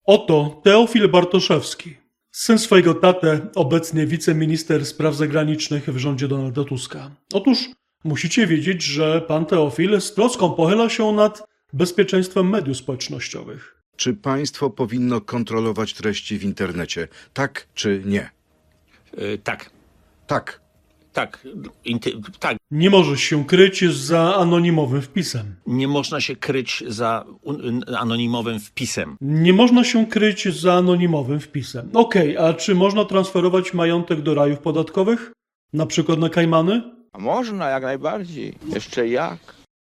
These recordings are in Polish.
Oto Teofil Bartoszewski, syn swojego tatę, obecnie wiceminister spraw zagranicznych w rządzie Donalda Tuska. Otóż musicie wiedzieć, że pan Teofil z troską pochyla się nad bezpieczeństwem mediów społecznościowych. Czy państwo powinno kontrolować treści w internecie? Tak czy nie? Tak. Tak. Tak. Tak. Nie możesz się kryć za anonimowym wpisem. Nie można się kryć za anonimowym wpisem. Nie można się kryć za anonimowym wpisem. Okej, a czy można transferować majątek do rajów podatkowych? Na przykład na Kajmany? A można, jak najbardziej. Jeszcze jak.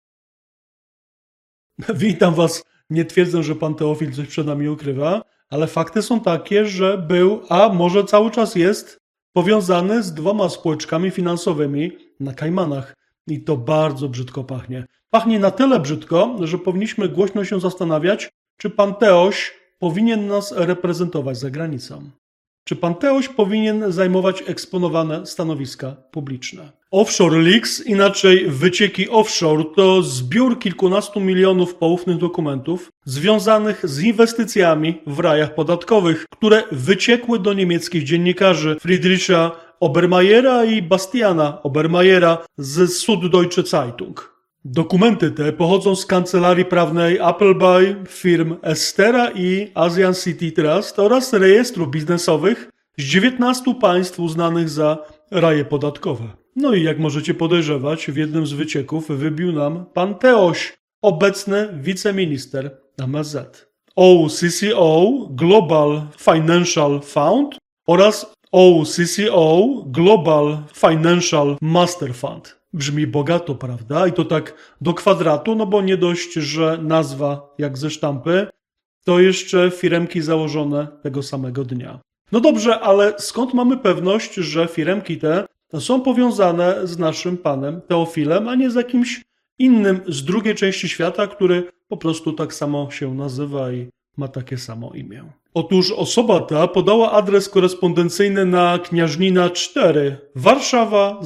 Witam was. Nie twierdzę, że pan Teofil coś przed nami ukrywa, ale fakty są takie, że był, a może cały czas jest, powiązany z 2 spółeczkami finansowymi na Kajmanach. I to bardzo brzydko pachnie. Pachnie na tyle brzydko, że powinniśmy głośno się zastanawiać, czy pan Teoś powinien nas reprezentować za granicą. Czy pan Teoś powinien zajmować eksponowane stanowiska publiczne? Offshore Leaks, inaczej wycieki offshore, to zbiór kilkunastu milionów poufnych dokumentów związanych z inwestycjami w rajach podatkowych, które wyciekły do niemieckich dziennikarzy Friedricha Obermayera i Bastiana Obermayera z Süddeutsche Zeitung. Dokumenty te pochodzą z kancelarii prawnej Appleby, firm Estera i Asian City Trust oraz rejestrów biznesowych z 19 państw uznanych za raje podatkowe. No i jak możecie podejrzewać, w jednym z wycieków wybił nam pan Teoś, obecny wiceminister MSZ. OCCO Global Financial Fund oraz OCCO Global Financial Master Fund. Brzmi bogato, prawda? I to tak do kwadratu, no bo nie dość, że nazwa jak ze sztampy, to jeszcze firemki założone tego samego dnia. No dobrze, ale skąd mamy pewność, że firemki te są powiązane z naszym panem Teofilem, a nie z jakimś innym z drugiej części świata, który po prostu tak samo się nazywa i ma takie samo imię? Otóż osoba ta podała adres korespondencyjny na Kniażnina 4, Warszawa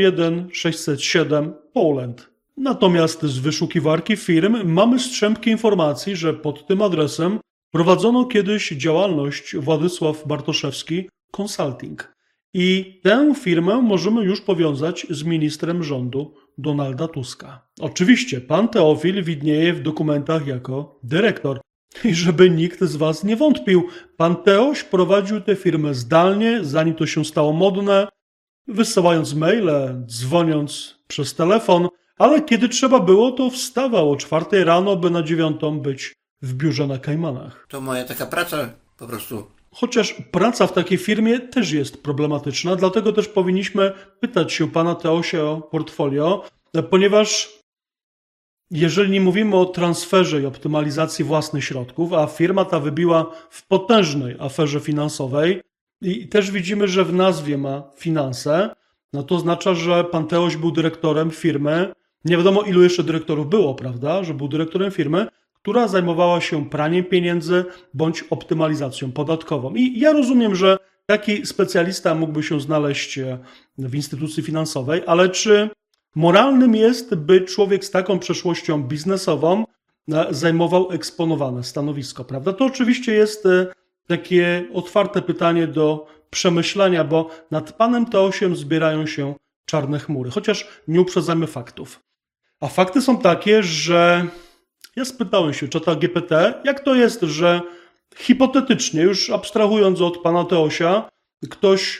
01607, Poland. Natomiast z wyszukiwarki firm mamy strzępki informacji, że pod tym adresem prowadzono kiedyś działalność Władysław Bartoszewski Consulting. I tę firmę możemy już powiązać z ministrem rządu Donalda Tuska. Oczywiście pan Teofil widnieje w dokumentach jako dyrektor. I żeby nikt z was nie wątpił, pan Teoś prowadził tę firmę zdalnie, zanim to się stało modne, wysyłając maile, dzwoniąc przez telefon, ale kiedy trzeba było, to wstawał o 4 rano, by na 9 być w biurze na Kajmanach. To moja taka praca po prostu. Chociaż praca w takiej firmie też jest problematyczna, dlatego też powinniśmy pytać się pana Teosia o portfolio, ponieważ jeżeli nie mówimy o transferze i optymalizacji własnych środków, a firma ta wybiła w potężnej aferze finansowej i też widzimy, że w nazwie ma finanse, no to oznacza, że pan Teoś był dyrektorem firmy, nie wiadomo ilu jeszcze dyrektorów było, prawda, że był dyrektorem firmy, która zajmowała się praniem pieniędzy bądź optymalizacją podatkową. I ja rozumiem, że taki specjalista mógłby się znaleźć w instytucji finansowej, ale czy moralnym jest, by człowiek z taką przeszłością biznesową zajmował eksponowane stanowisko, prawda? To oczywiście jest takie otwarte pytanie do przemyślenia, bo nad panem Teosiem zbierają się czarne chmury, chociaż nie uprzedzamy faktów. A fakty są takie, że ja spytałem się czata GPT, jak to jest, że hipotetycznie, już abstrahując od pana Teosia, ktoś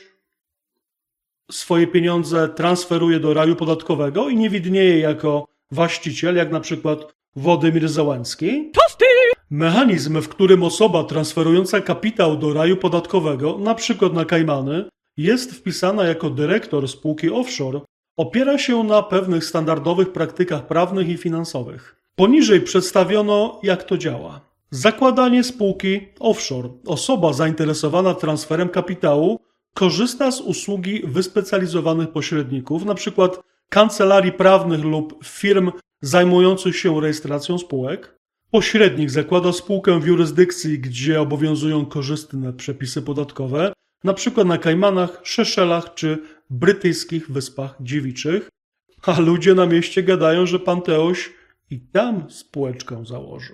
swoje pieniądze transferuje do raju podatkowego i nie widnieje jako właściciel, jak na przykład Władimir Zełenski. Mechanizm, w którym osoba transferująca kapitał do raju podatkowego, na przykład na Kajmany, jest wpisana jako dyrektor spółki offshore, opiera się na pewnych standardowych praktykach prawnych i finansowych. Poniżej przedstawiono, jak to działa. Zakładanie spółki offshore. Osoba zainteresowana transferem kapitału korzysta z usługi wyspecjalizowanych pośredników, np. kancelarii prawnych lub firm zajmujących się rejestracją spółek. Pośrednik zakłada spółkę w jurysdykcji, gdzie obowiązują korzystne przepisy podatkowe, np. na Kajmanach, Szeszelach czy brytyjskich Wyspach Dziewiczych. A ludzie na mieście gadają, że pan Teoś i tam spółeczkę założył.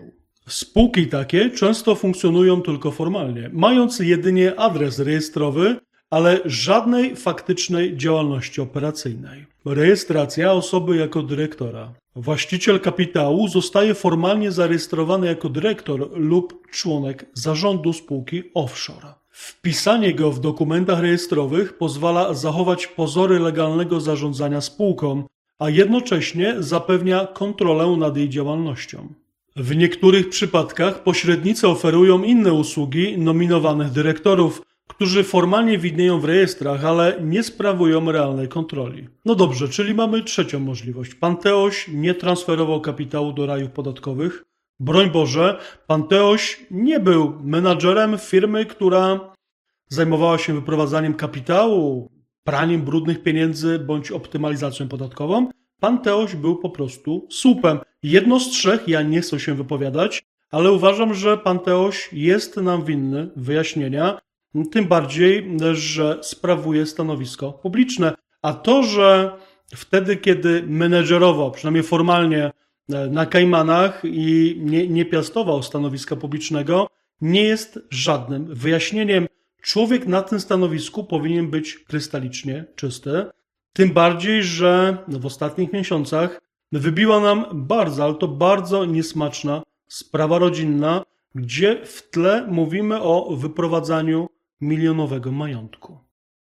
Spółki takie często funkcjonują tylko formalnie, mając jedynie adres rejestrowy, ale żadnej faktycznej działalności operacyjnej. Rejestracja osoby jako dyrektora. Właściciel kapitału zostaje formalnie zarejestrowany jako dyrektor lub członek zarządu spółki offshore. Wpisanie go w dokumentach rejestrowych pozwala zachować pozory legalnego zarządzania spółką, a jednocześnie zapewnia kontrolę nad jej działalnością. W niektórych przypadkach pośrednicy oferują inne usługi nominowanych dyrektorów, którzy formalnie widnieją w rejestrach, ale nie sprawują realnej kontroli. No dobrze, czyli mamy trzecią możliwość. Pan Teoś nie transferował kapitału do rajów podatkowych. Broń Boże, pan Teoś nie był menadżerem firmy, która zajmowała się wyprowadzaniem kapitału, praniem brudnych pieniędzy bądź optymalizacją podatkową. Pan Teoś był po prostu słupem. Jedno z trzech, ja nie chcę się wypowiadać, ale uważam, że pan Teoś jest nam winny wyjaśnienia, tym bardziej, że sprawuje stanowisko publiczne. A to, że wtedy, kiedy menedżerował, przynajmniej formalnie, na Kajmanach i nie piastował stanowiska publicznego, nie jest żadnym wyjaśnieniem. Człowiek na tym stanowisku powinien być krystalicznie czysty. Tym bardziej, że w ostatnich miesiącach wybiła nam bardzo, ale to bardzo niesmaczna sprawa rodzinna, gdzie w tle mówimy o wyprowadzaniu milionowego majątku.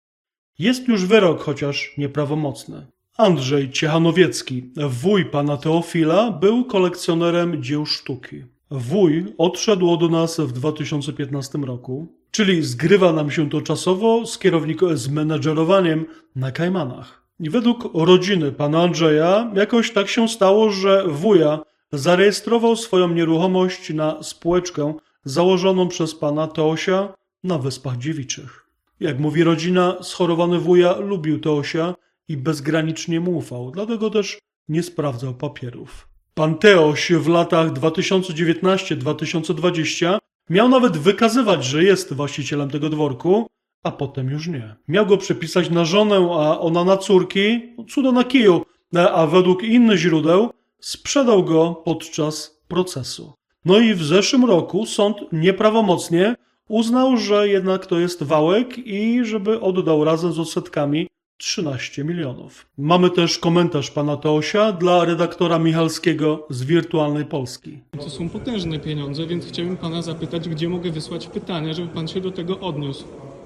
Jest już wyrok, chociaż nieprawomocny. Andrzej Ciechanowiecki, wuj pana Teofila, był kolekcjonerem dzieł sztuki. Wuj odszedł od nas w 2015 roku, czyli zgrywa nam się to czasowo z menedżerowaniem na Kajmanach. I według rodziny pana Andrzeja jakoś tak się stało, że wuja zarejestrował swoją nieruchomość na spółeczkę założoną przez pana Teosia na Wyspach Dziewiczych. Jak mówi rodzina, schorowany wuja lubił Teosia i bezgranicznie mu ufał, dlatego też nie sprawdzał papierów. Pan Teoś w latach 2019-2020 miał nawet wykazywać, że jest właścicielem tego dworku, a potem już nie. Miał go przepisać na żonę, a ona na córki, cudo na kiju, a według innych źródeł sprzedał go podczas procesu. No i w zeszłym roku sąd nieprawomocnie uznał, że jednak to jest wałek i żeby oddał razem z odsetkami 13 milionów. Mamy też komentarz pana Teosia dla redaktora Michalskiego z Wirtualnej Polski. To są potężne pieniądze, więc chciałbym pana zapytać, gdzie mogę wysłać pytanie, żeby pan się do tego odniósł.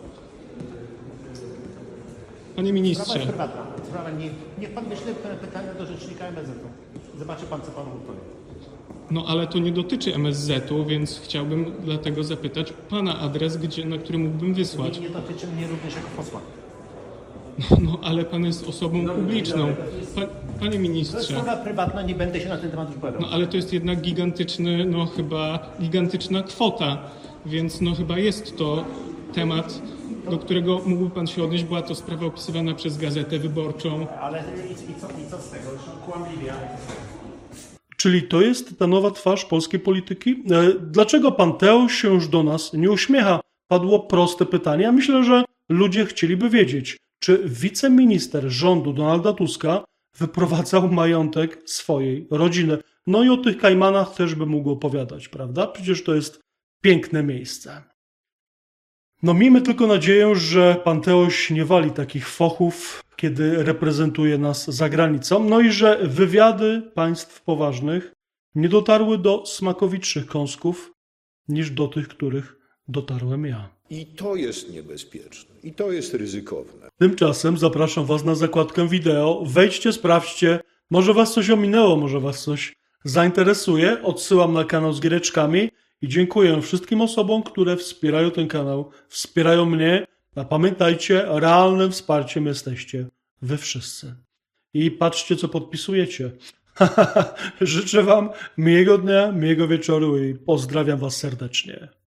Panie ministrze. Sprawa jest prywatna. Niech pan wyśle pytania do rzecznika MSZ-u. Zobaczy pan, co panu odpowie. No ale to nie dotyczy MSZ-u, więc chciałbym dlatego zapytać pana adres, na który mógłbym wysłać. Nie dotyczy mnie również jako posła. No ale pan jest osobą publiczną. Panie To jest ministrze. sprawa prywatna, nie będę się na ten temat wypowiadał. No ale to jest jednak gigantyczna kwota, więc no chyba jest to temat, do którego mógłby pan się odnieść. Była to sprawa opisywana przez Gazetę Wyborczą. Ale i co z tego? Kłamliwie. Czyli to jest ta nowa twarz polskiej polityki? Dlaczego pan Teoś się już do nas nie uśmiecha? Padło proste pytanie, a myślę, że ludzie chcieliby wiedzieć, czy wiceminister rządu Donalda Tuska wyprowadzał majątek swojej rodziny. No i o tych Kajmanach też by mógł opowiadać, prawda? Przecież to jest piękne miejsce. No miejmy tylko nadzieję, że pan Teoś nie wali takich fochów, kiedy reprezentuje nas za granicą, no i że wywiady państw poważnych nie dotarły do smakowiczych kąsków niż do tych, których dotarłem ja. I to jest niebezpieczne, i to jest ryzykowne. Tymczasem zapraszam was na zakładkę wideo, wejdźcie, sprawdźcie, może was coś ominęło, może was coś zainteresuje, odsyłam na kanał z giereczkami i dziękuję wszystkim osobom, które wspierają ten kanał, wspierają mnie, a pamiętajcie, realnym wsparciem jesteście wy wszyscy. I patrzcie, co podpisujecie. Życzę wam miłego dnia, miłego wieczoru i pozdrawiam was serdecznie.